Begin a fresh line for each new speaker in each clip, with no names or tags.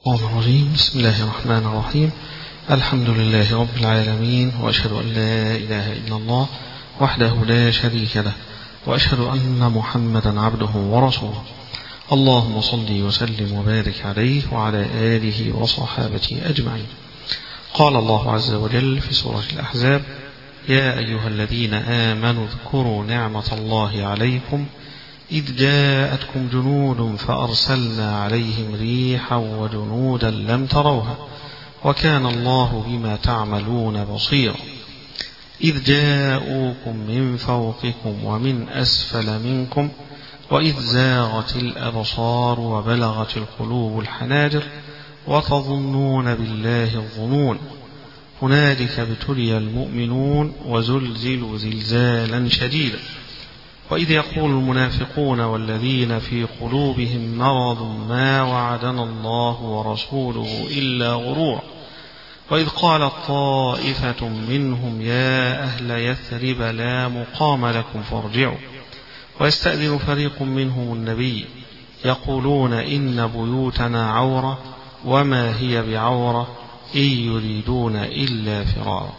الرحمن الرحيم. بسم الله الرحمن الرحيم. الحمد لله رب العالمين، وأشهد أن لا إله إلا الله وحده لا شريك له، وأشهد أن محمدا عبده ورسوله. اللهم صل وسلم وبارك عليه وعلى آله وصحابته أجمعين. قال الله عز وجل في سورة الأحزاب: يا أيها الذين آمنوا اذكروا نعمة الله عليكم إذ جاءتكم جنود فأرسلنا عليهم ريحا وجنودا لم تروها وكان الله بما تعملون بصيرا. إذ جاءوكم من فوقكم ومن أسفل منكم وإذ زاغت الأبصار وبلغت القلوب الحناجر وتظنون بالله الظنون. هنالك ابتلي المؤمنون وزلزلوا زلزالا شديدا. وإذ يقول المنافقون والذين في قلوبهم مرض ما وعدنا الله ورسوله إلا غرورا. وإذ قالت طائفة منهم يا أهل يثرب لا مقام لكم فارجعوا. ويستأذن فريق منهم النبي يقولون إن بيوتنا عورة وما هي بعورة إن يريدون إلا فرارا.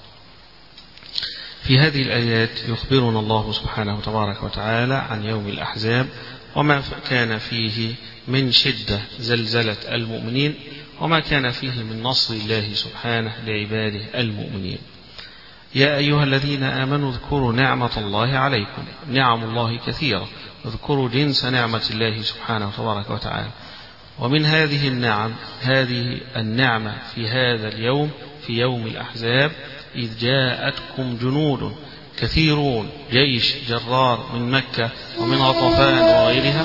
في هذه الآيات يخبرنا الله سبحانه تبارك وتعالى عن يوم الأحزاب وما كان فيه من شدة زلزلة المؤمنين وما كان فيه من نصر الله سبحانه لعباده المؤمنين. يا أيها الذين آمنوا اذكروا نعمة الله عليكم. نعم الله كثيرة، اذكروا جنس نعمة الله سبحانه تبارك وتعالى. ومن هذه النعم هذه النعمة في هذا اليوم، في يوم الأحزاب، إذ جاءتكم جنود كثيرون، جيش جرار من مكة ومن غطفان وغيرها،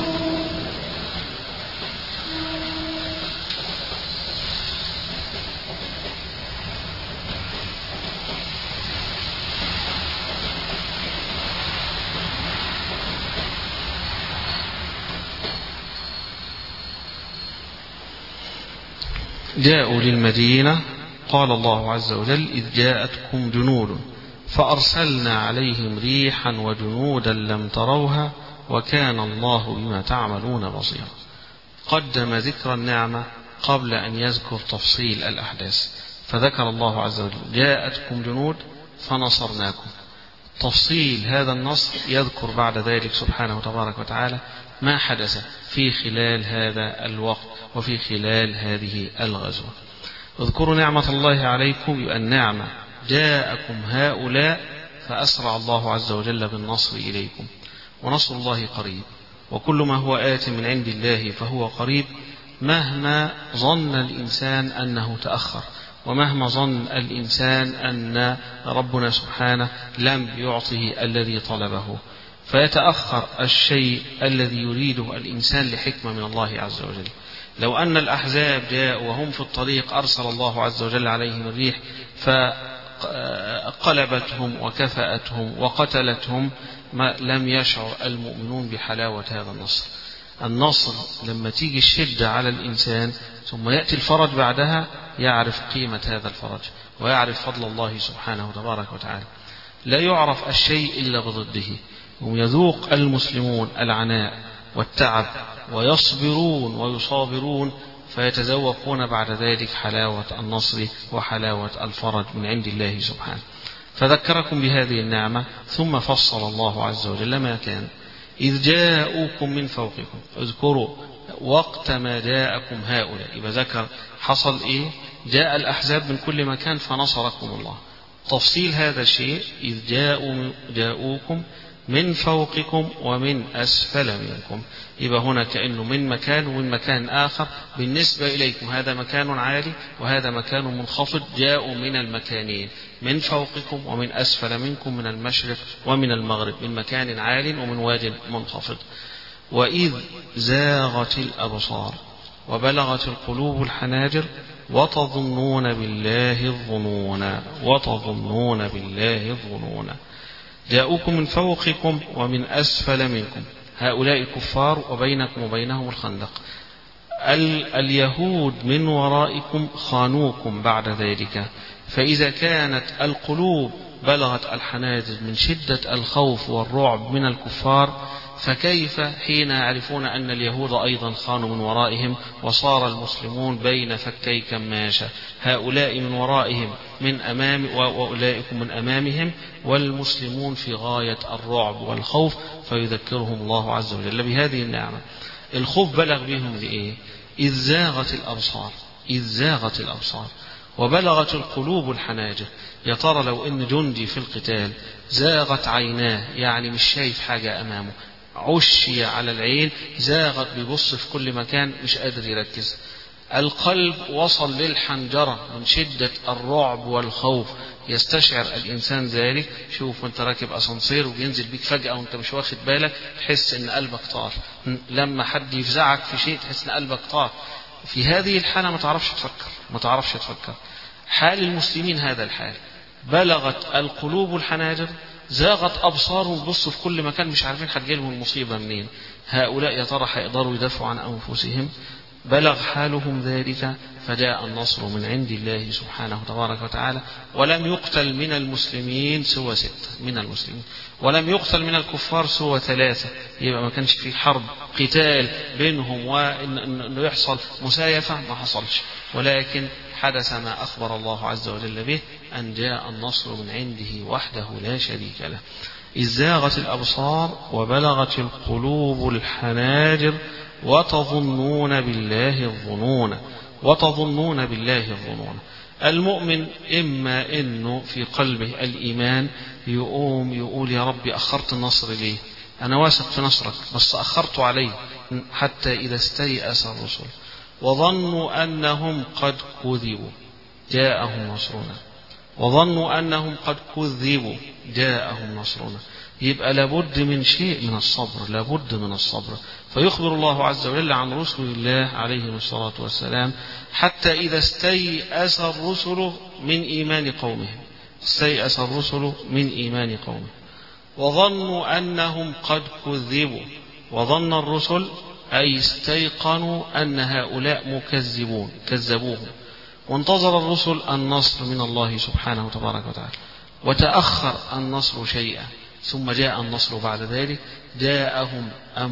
جاءوا للمدينة. قال الله عز وجل: إذ جاءتكم جنود فأرسلنا عليهم ريحا وجنودا لم تروها وكان الله بما تعملون بصيرا. قدم ذكر النعمة قبل أن يذكر تفصيل الأحداث، فذكر الله عز وجل: جاءتكم جنود فنصرناكم. تفصيل هذا النصر يذكر بعد ذلك سبحانه تبارك وتعالى ما حدث في خلال هذا الوقت وفي خلال هذه الغزوة. اذكروا نعمة الله عليكم، النعمة جاءكم هؤلاء فأسرع الله عز وجل بالنصر إليكم، ونصر الله قريب، وكل ما هو آت من عند الله فهو قريب، مهما ظن الإنسان أنه تأخر، ومهما ظن الإنسان أن ربنا سبحانه لم يعطه الذي طلبه، فيتأخر الشيء الذي يريده الإنسان لحكمة من الله عز وجل. لو أن الأحزاب جاءوا وهم في الطريق أرسل الله عز وجل عليهم الريح فقلبتهم وكفأتهم وقتلتهم، ما لم يشعر المؤمنون بحلاوة هذا النصر. النصر لما تيجي الشدة على الإنسان ثم يأتي الفرج بعدها يعرف قيمة هذا الفرج ويعرف فضل الله سبحانه تبارك وتعالى. لا يعرف الشيء إلا بضده. ويذوق المسلمون العناء والتعب ويصبرون ويصابرون، فيتذوقون بعد ذلك حلاوة النصر وحلاوة الفرج من عند الله سبحانه. فذكركم بهذه النعمة ثم فصل الله عز وجل ما كان. إذ جاءوكم من فوقكم، اذكروا وقت ما جاءكم هؤلاء، يبقى ذكر حصل إيه؟ جاء الأحزاب من كل مكان فنصركم الله. تفصيل هذا الشيء: إذ جاءوكم من فوقكم ومن أسفل منكم، يبقى هنا كأنه من مكان ومن مكان آخر بالنسبة إليكم، هذا مكان عالي وهذا مكان منخفض، جاءوا من المكانين، من فوقكم ومن أسفل منكم، من المشرق ومن المغرب، من مكان عال ومن واد منخفض. وإذ زاغت الأبصار وبلغت القلوب الحناجر وتظنون بالله الظنون. وتظنون بالله الظنون. جاءوكم من فوقكم ومن أسفل منكم، هؤلاء الكفار وبينكم وبينهم الخندق. اليهود من ورائكم خانوكم بعد ذلك، فإذا كانت القلوب بلغت الحناجر من شدة الخوف والرعب من الكفار، فكيف حين يعرفون أن اليهود أيضا خانوا من ورائهم وصار المسلمون بين فكي كماشة، هؤلاء من ورائهم من أمام وأولئكم من أمامهم، والمسلمون في غاية الرعب والخوف، فيذكرهم الله عز وجل بهذه النعمة. الخوف بلغ بهم بإيه؟ إذ زاغت الأبصار وبلغت القلوب الحناجر. يا ترى لو إن جندي في القتال زاغت عيناه، يعني مش شايف حاجة أمامه، عشي على العين، زاغت، بيبص في كل مكان، مش قادر يركز. القلب وصل للحنجرة من شدة الرعب والخوف، يستشعر الإنسان ذلك. شوف أنت راكب أسانسير وبينزل بيك فجأة وأنت مش واخد بالك، تحس إن قلبك طار. لما حد يفزعك في شيء تحس إن قلبك طار. في هذه الحالة ما تعرفش تفكر. حال المسلمين هذا الحال، بلغت القلوب الحناجر، زاغت أبصارهم، بصوا في كل مكان مش عارفين هتجيلهم المصيبة منين. هؤلاء يا ترى هيقدروا يدافعوا عن أنفسهم؟ بلغ حالهم ذلك، فجاء النصر من عند الله سبحانه تبارك وتعالى، ولم يقتل من المسلمين سوى 6 من المسلمين، ولم يقتل من الكفار سوى 3. يبقى ما كانش في حرب قتال بينهم وإنه يحصل مسايفة، ما حصلش، ولكن حدث ما أخبر الله عز وجل به، أن جاء النصر من عنده وحده لا شريك له. إذ زاغت الأبصار وبلغت القلوب الحناجر وتظنون بالله الظنون. المؤمن إما إنه في قلبه الإيمان يقول يا ربي أخرت النصر ليه؟ أنا واثق في نصرك بس أخرت عليه، حتى إذا استيأس الرسل وظنوا أنهم قد كذبوا جاءهم نصرنا. يبقى لابد من شيء من الصبر. فيخبر الله عز وجل عن رسل الله عليهم الصلاة والسلام حتى إذا استيأس الرسل من إيمان قومه وظنوا أنهم قد كذبوا. وظن الرسل أي استيقنوا أن هؤلاء كذبوهم، وانتظر الرسل النصر من الله سبحانه تبارك وتعالى، وتأخر النصر شيئا، ثم جاء النصر بعد ذلك. جاءهم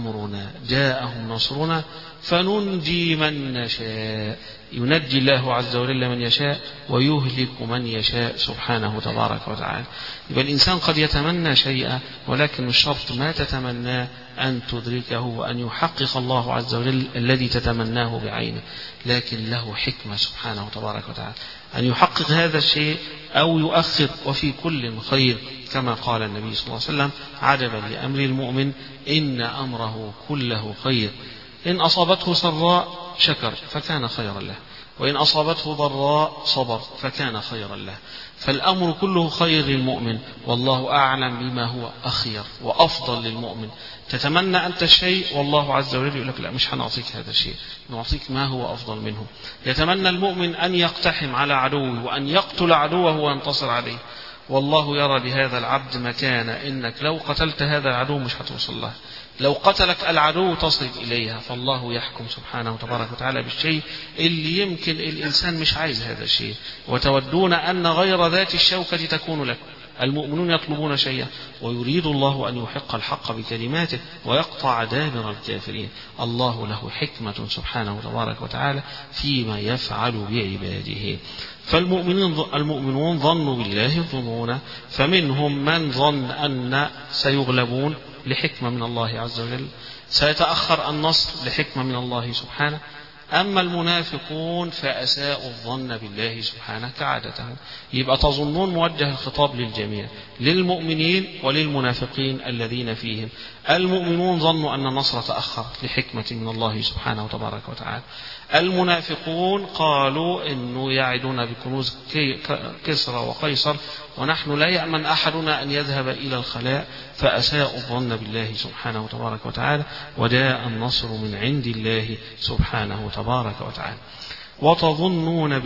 نصرنا فننجي من نشاء، ينجي الله عز وجل من يشاء ويهلك من يشاء سبحانه تبارك وتعالى. يبقى الإنسان قد يتمنى شيئا، ولكن الشرط ما تتمناه أن تدركه وأن يحقق الله عز وجل الذي تتمناه بعينه، لكن له حكمة سبحانه تبارك وتعالى أن يحقق هذا الشيء أو يؤخر، وفي كل خير، كما قال النبي صلى الله عليه وسلم: عجبا لأمر المؤمن إن أمره كله خير، إن أصابته سراء شكر فكان خيرا له، وإن أصابته ضراء صبر فكان خيرا له. فالأمر كله خير للمؤمن، والله أعلم بما هو أخير وأفضل للمؤمن. تتمنى أنت الشيء والله عز وجل يقول لك لا، مش هنعطيك هذا الشيء، نعطيك ما هو أفضل منه. يتمنى المؤمن أن يقتحم على عدوه وأن يقتل عدوه وينتصر عليه، والله يرى بهذا العبد مكانة، إنك لو قتلت هذا العدو مش هتوصل له، لو قتلك العدو تصل إليها. فالله يحكم سبحانه تبارك وتعالى بالشيء اللي يمكن الإنسان مش عايز هذا الشيء، وتودون أن غير ذات الشوكة تكون لكم. المؤمنون يطلبون شيئا ويريد الله أن يحق الحق بكلماته ويقطع دابر الكافرين. الله له حكمة سبحانه تبارك وتعالى فيما يفعل بعباده. فالمؤمنون ظنوا بالله الظنون، فمنهم من ظن أن سيغلبون لحكمة من الله عز وجل، سيتأخر النصر لحكمة من الله سبحانه. أما المنافقون فأساءوا الظن بالله سبحانه كعادتهم. يبقى تظنون موجه الخطاب للجميع، للمؤمنين وللمنافقين الذين فيهم. المؤمنون ظنوا أن النصر تأخر لحكمة من الله سبحانه وتبارك وتعالى. المنافقون قالوا إنه يعدون بكنوز كسرى وقيصر ونحن لا يأمن أحدنا أن يذهب إلى الخلاء، فأساءوا الظن بالله سبحانه وتبارك وتعالى، وجاء النصر من عند الله سبحانه تبارك وتعالى. وتظنون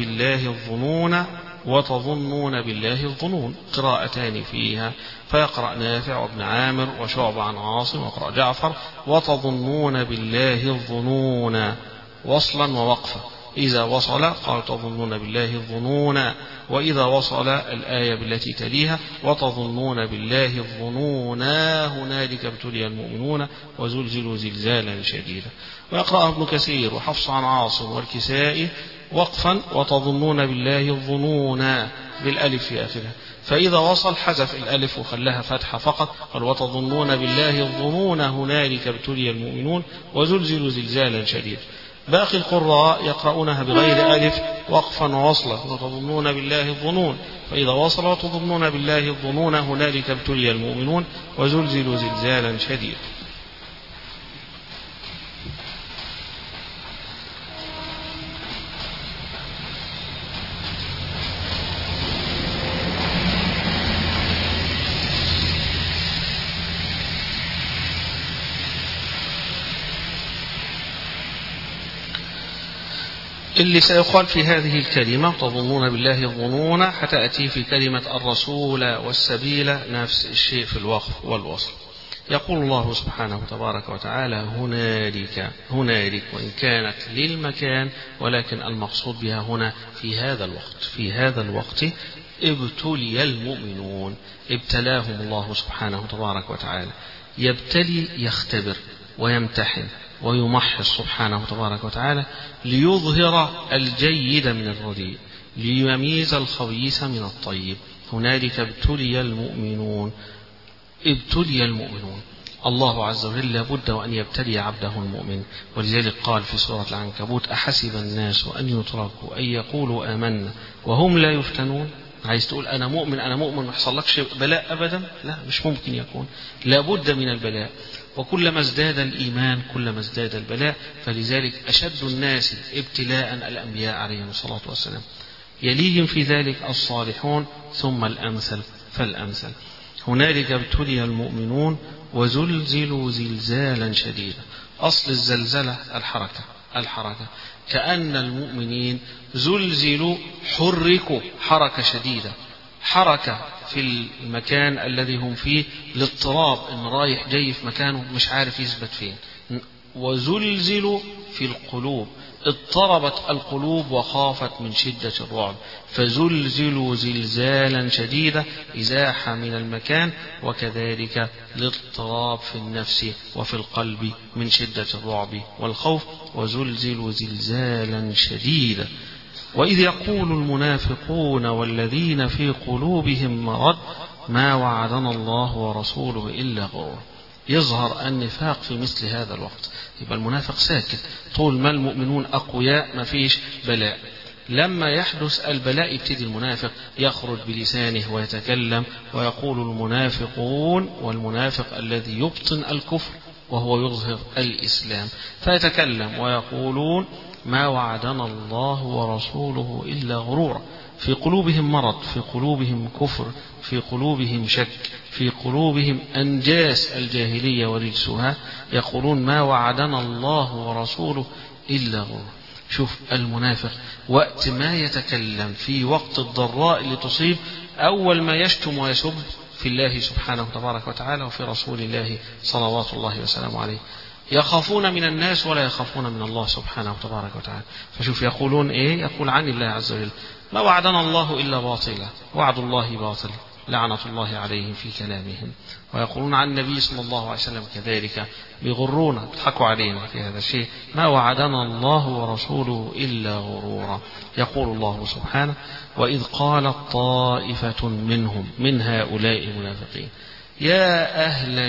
بالله الظنون قراءتان فيها، فيقرأ نافع وابن عامر وشعب عن عاصم، وقرأ جعفر: وتظنون بالله الظنون وصلا ووقفا. إذا وصل قال تظنون بالله الظنون، وإذا وصل الآية بالتي تليها وتظنون بالله الظنون هنالك ابتلي المؤمنون وزلزلوا زلزالا شديدا. ويقرأ ابن كثير وحفص عن عاصم والكسائي وقفا وتظنون بالله الظنون بالألف في آخرها، فإذا وصل حذف الألف وخلاها فتحة فقط، قال وتظنون بالله الظنون هنالك ابتلي المؤمنون وزلزلوا زلزالا شديدا. باقي القراء يقرؤونها بغير ألف وقفا ووصلا، وتظنون بالله الظنون، فإذا وصل وتظنون بالله الظنون هنالك ابتلي المؤمنون وزلزلوا زلزالا شديدا. اللي سيقال في هذه الكلمة تظنون بالله الظنون حتأتي في كلمة الرسول والسبيل نفس الشيء في الوقف والوصل. يقول الله سبحانه تبارك وتعالى هنالك وإن كانت للمكان، ولكن المقصود بها هنا في هذا الوقت ابتلي المؤمنون، ابتلاهم الله سبحانه تبارك وتعالى. يبتلي يختبر ويمتحن ويمحص سبحانه تبارك وتعالى ليظهر الجيد من الرديء، ليميز الخبيث من الطيب. هنالك ابتلي المؤمنون. الله عز وجل لابد وأن يبتلي عبده المؤمن، ولذلك قال في سورة العنكبوت أحسب الناس أن يتركوا أن يقولوا آمنا وهم لا يفتنون. عايز تقول أنا مؤمن ما يحصلكش بلاء أبدا؟ لا، مش ممكن يكون، لابد من البلاء، وكلما ازداد الإيمان كلما ازداد البلاء. فلذلك أشد الناس ابتلاء الأنبياء عليهم الصلاة والسلام، يليهم في ذلك الصالحون، ثم الأمثل فالأمثل. هنالك ابتلي المؤمنون وزلزلوا زلزالا شديدا. أصل الزلزلة الحركة، كأن المؤمنين زلزلوا حركوا حركة شديدة، حركة في المكان الذي هم فيه، الاضطراب ان رايح جاي في مكانه مش عارف يثبت فين. وزلزلوا في القلوب، اضطربت القلوب وخافت من شدة الرعب، فزلزلوا زلزالا شديدا، إزاحة من المكان، وكذلك الاضطراب في النفس وفي القلب من شدة الرعب والخوف. وزلزلوا زلزالا شديدا. وإذ يقول المنافقون والذين في قلوبهم مرض ما وعدنا الله ورسوله إلا غرورا. يظهر النفاق في مثل هذا الوقت، يبقى المنافق ساكت طول ما المؤمنون أقوياء، ما فيش بلاء. لما يحدث البلاء يبتدي المنافق يخرج بلسانه ويتكلم ويقول المنافقون، والمنافق الذي يبطن الكفر وهو يظهر الإسلام، فيتكلم ويقولون ما وعدنا الله ورسوله إلا غرورا. في قلوبهم مرض، في قلوبهم كفر، في قلوبهم شك، في قلوبهم أنجاس الجاهلية ورجسها، يقولون ما وعدنا الله ورسوله إلا غرورا. شوف المنافق وقت ما يتكلم في وقت الضراء اللي تصيب، أول ما يشتم ويسب في الله سبحانه تبارك وتعالى وفي رسول الله صلوات الله وسلامه عليه. يخافون من الناس ولا يخافون من الله سبحانه تبارك وتعالى. فشوف يقولون إيه؟ يقول عن الله عز وجل ما وعدنا الله إلا باطلا، وعد الله باطل، لعنة الله عليهم في كلامهم. ويقولون عن النبي صلى الله عليه وسلم كذلك بيغرونا، بيضحكوا علينا في هذا الشيء، ما وعدنا الله ورسوله إلا غرورا. يقول الله سبحانه وإذ قالت طائفة منهم من هؤلاء المنافقين يا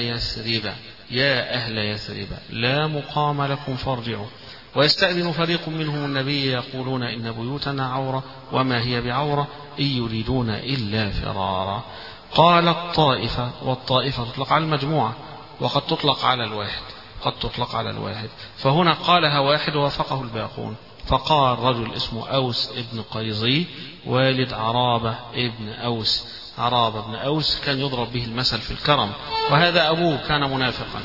أهل يثرب لا مقام لكم فارجعوا. ويستأذن فريق منهم النبي يقولون إن بيوتنا عورة وما هي بعورة إن يريدون إلا فرارا. قالت طائفة، والطائفة تطلق على المجموعة وقد تطلق على الواحد، فهنا قالها واحد ووافقه الباقون. فقال رجل اسمه أوس ابن قيظي والد عرابة ابن أوس. عرابة بن أوس كان يضرب به المثل في الكرم، وهذا أبوه كان منافقا.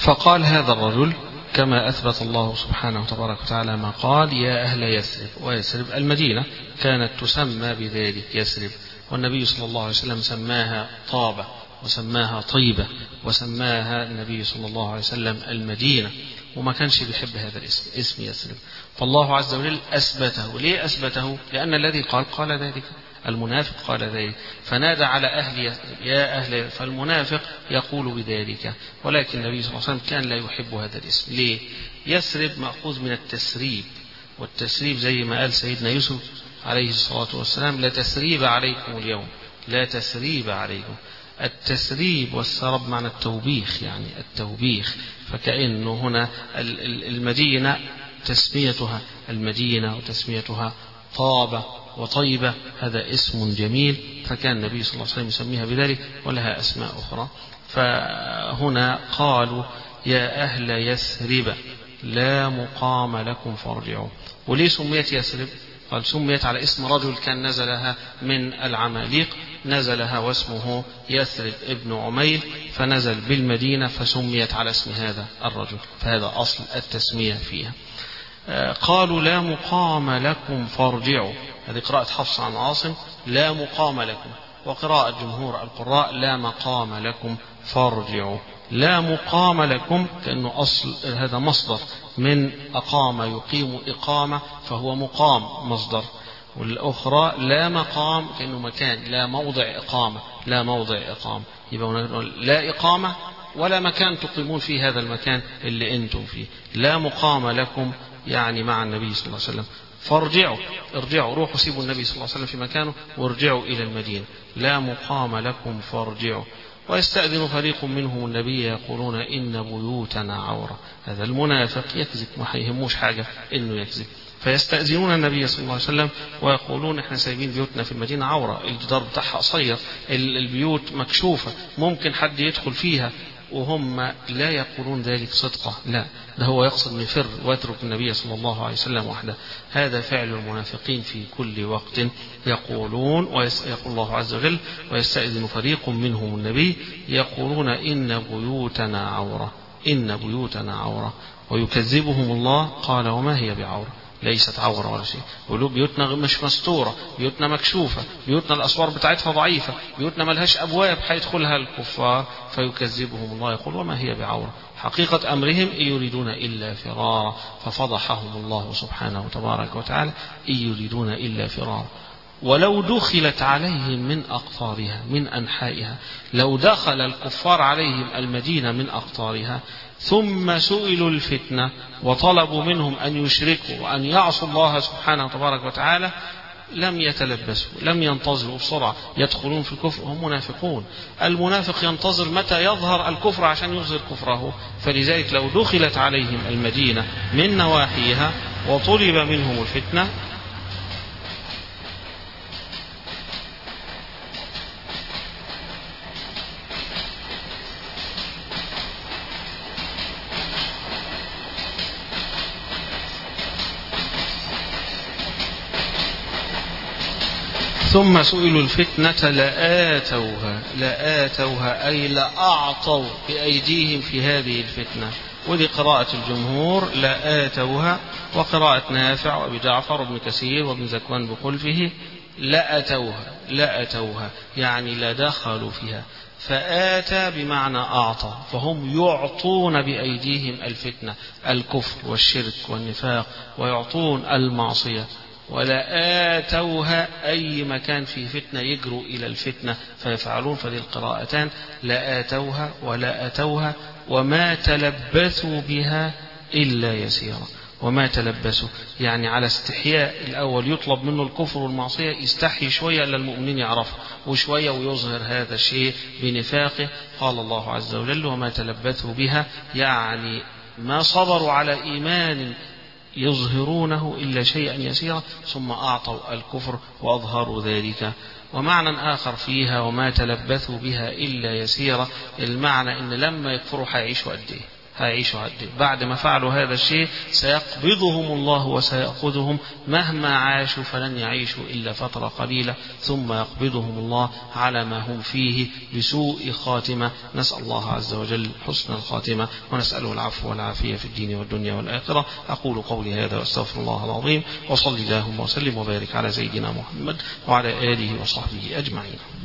فقال هذا الرجل كما أثبت الله سبحانه وتبارك وتعالى ما قال يا أهل يثرب، ويثرب المدينة كانت تسمى بذلك يثرب، والنبي صلى الله عليه وسلم سماها طابة وسماها طيبة وسماها النبي صلى الله عليه وسلم المدينة، وما كانش بيحب هذا الاسم، اسم يثرب. فالله عز وجل أثبته. ليه أثبته؟ لأن الذي قال ذلك، المنافق قال ذلك، فنادى على أهل يا أهل، فالمنافق يقول بذلك، ولكن النبي صلى الله عليه وسلم كان لا يحب هذا الاسم. ليه؟ يثرب مأخوذ من التسريب، والتسريب زي ما قال سيدنا يوسف عليه الصلاة والسلام لا تسريب عليكم اليوم، لا تسريب عليكم. التسريب والسرب معنى التوبيخ، يعني التوبيخ، فكأنه هنا المدينة تسميتها المدينة وتسميتها طابة وطيبة هذا اسم جميل، فكان النبي صلى الله عليه وسلم يسميها بذلك، ولها أسماء أخرى. فهنا قالوا يا أهل يثرب لا مقام لكم فارجعوا. وليه سميت يثرب؟ قال سميت على اسم رجل كان نزلها من العماليق، نزلها واسمه يثرب ابن عميل، فنزل بالمدينة فسميت على اسم هذا الرجل، فهذا أصل التسمية فيها. قالوا لا مقام لكم فارجعوا، هذه قراءة حفص عن عاصم لا مقام لكم، وقراءة جمهور القراء لا مقام لكم فارجعوا. لا مقام لكم كأنه أصل هذا مصدر من أقام يقيم إقامة، فهو مقام مصدر، والأخرى لا مقام كأنه مكان، لا موضع إقامة، لا موضع إقامة، يبقى لا إقامة ولا مكان تقيمون في هذا المكان اللي أنتم فيه. لا مقام لكم يعني مع النبي صلى الله عليه وسلم، فارجعوا، ارجعوا، روحوا سيبوا النبي صلى الله عليه وسلم في مكانه وارجعوا إلى المدينة. لا مقام لكم فارجعوا. ويستأذن فريق منهم النبي يقولون إن بيوتنا عورة، هذا المنافق يكذب، ما يهموش حاجة إنه يكذب، فيستأذنون النبي صلى الله عليه وسلم ويقولون إحنا سايبين بيوتنا في المدينة عورة، الجدار بتاعها قصير، البيوت مكشوفة، ممكن حد يدخل فيها، وهم لا يقولون ذلك صدقة، لا، ده هو يقصد نفر واترك النبي صلى الله عليه وسلم وحده. هذا فعل المنافقين في كل وقت، يقولون ويقول الله عز وجل ويستأذن فريق منهم النبي يقولون إن بيوتنا عورة، إن بيوتنا عورة، ويكذبهم الله قال وما هي بعورة، ليست عورة ولا شيء. يقولوا بيوتنا مش مستورة، بيوتنا مكشوفة، بيوتنا الأسوار بتاعتها ضعيفة، بيوتنا ملهاش أبواب حيدخلها الكفار، فيكذبهم الله يقول وما هي بعورة. حقيقة أمرهم إن يريدون إلا فرارا، ففضحهم الله سبحانه وتبارك وتعالى، إن يريدون إلا فرارا. ولو دخلت عليهم من أقطارها من أنحائها، لو دخل الكفار عليهم المدينة من أقطارها ثم سئلوا الفتنة وطلبوا منهم أن يشركوا وأن يعصوا الله سبحانه وتبارك وتعالى لم يتلبسوا، لم ينتظروا بسرعة يدخلون في الكفر، هم منافقون. المنافق ينتظر متى يظهر الكفر عشان يظهر كفره، فلذلك لو دخلت عليهم المدينة من نواحيها وطلب منهم الفتنة ثم سئلوا الفتنة لآتوها أي لأعطوا بأيديهم في هذه الفتنة. ودي قراءة الجمهور لآتوها، وقراءة نافع وأبي جعفر وابن كثير وابن زكوان بخلفه لأتوها يعني لا دخلوا فيها. فآتى بمعنى أعطى، فهم يعطون بأيديهم الفتنة، الكفر والشرك والنفاق، ويعطون المعصية. ولا آتوها أي مكان فيه فتنة يجروا إلى الفتنة فيفعلون. فذي القراءتان لا آتوها ولا أتوها. وما تلبثوا بها إلا يسيرا. وما تلبسوا يعني على استحياء، الأول يطلب منه الكفر والمعصية يستحي شوية إلا المؤمنين يعرفه وشوية ويظهر هذا الشيء بنفاقه. قال الله عز وجل وما تلبثوا بها يعني ما صبروا على إيمان يظهرونه إلا شيئا يسيرا، ثم أعطوا الكفر وأظهروا ذلك. ومعنى آخر فيها وما تلبثوا بها إلا يسيرا، المعنى إن لما يكفروا حيعيشوا قد إيه، هيعيشوا بعد ما فعلوا هذا الشيء سيقبضهم الله وسيأخذهم مهما عاشوا، فلن يعيشوا إلا فترة قليلة ثم يقبضهم الله على ما هم فيه بسوء خاتمة. نسأل الله عز وجل حسن الخاتمة ونسأله العفو والعافية في الدين والدنيا والآخرة. أقول قولي هذا واستغفر الله العظيم، وصلي اللهم وسلم وبارك على سيدنا محمد وعلى آله وصحبه أجمعين.